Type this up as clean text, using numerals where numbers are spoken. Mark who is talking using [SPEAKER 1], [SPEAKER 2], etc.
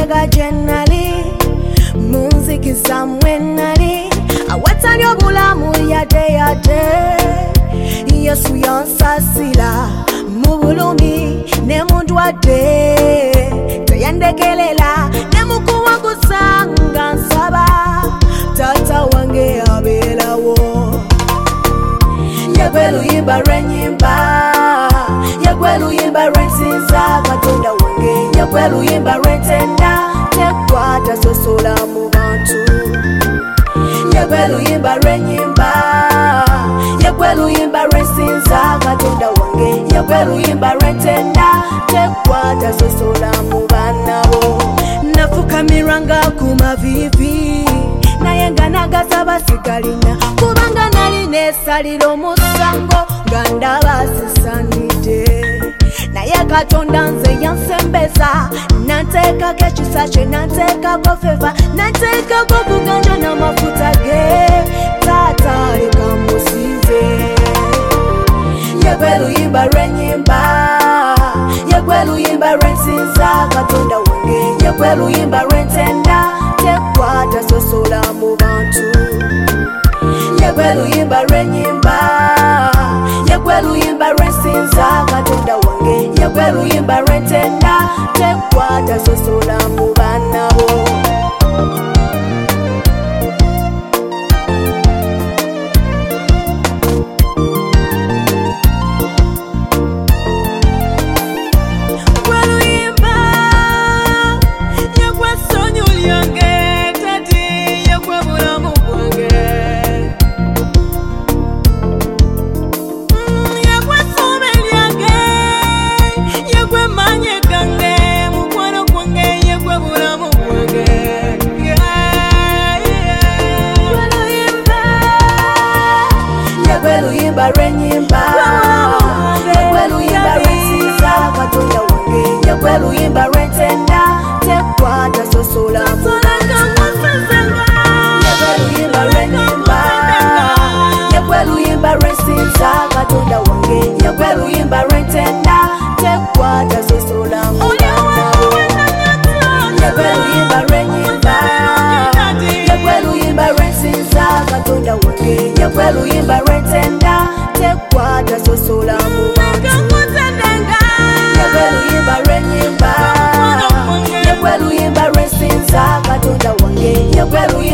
[SPEAKER 1] Njaga jenali Muziki zamwenali Awatani obulamu yade Yesu yansasila Mubulumi ne mundwade Tayandekelela ne mukuwa kusanga nsaba Tata wange abelawo Yagwelu yimba renyimba Yagwelu yimba rensinza Katonda wange Yagwelu yimba rentenda Tekwata sosola mu bantu Yagwelu yimba renyimba Yagwelu yimba rensinza Katonda wange Yagwelu yimba rentenda Tekwata sosola mu banabo Nafukamiranga kumavivi Nayenga nagasaba sigalina Kubanga nali nesalira omusango Gandaba sisanide Naye Katonda nze yansembeza Nanteekako ekisa kye nanteekako feva Nanteekako okuganja n'amafuta ge Taata leka musize Yagwelu yimba renyimba Yagwelu yimba rensinza Katonda wange Yagwelu yimba rentenda Tekwata sosola mu bantu Yagwelu yimba renyimba Yagwelu yimba rensinza Katonda wange Yagwelu yimba rentenda Tekwata sosola mu banabo Yagwelu yimba renyimba Yagwelu yimba rensinza Katonda wange Yagwelu yimba rentenda Tekwata sosola mu Yagwelu yimba renyimba Yagwelu yimba rensinza Katonda wange Yagwelu yimba rentenda Tekwata sosola mu Yagwelu yimba renyimba Yagwelu yimba rensinza Katonda wange Yagwelu yimba rentenda Tekwata sosola mu Yagwelu yimba renyimba Yagwelu yimba rensinza Katonda wange Yagwelu